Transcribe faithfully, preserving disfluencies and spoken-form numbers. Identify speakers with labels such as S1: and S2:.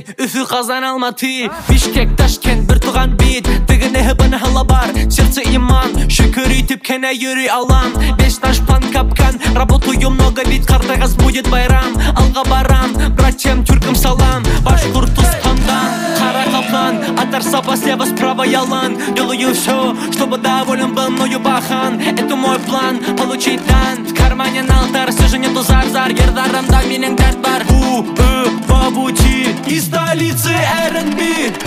S1: Üfü Kazan Almatı, Bişkek Taşkent bir tuğan bit. Tıgını hıbını hıla бар, сердце иман. Шикыр итіп кәне юрий алам. Беш наш план капкан, работаю много, ведь Картагас будет байрам. Алға барам, братьям тюркам салам. Башқұртстандан, қара қаплан. Атар сапа слева, справа ялан. Делаю все, чтобы доволен был мною бахан. Это мой план, получить дан. В кармане на алтарь, все же нету зар-зар. Ердарымда менің дәрт бар. У, ы, бабучи, из столицы эр энд би.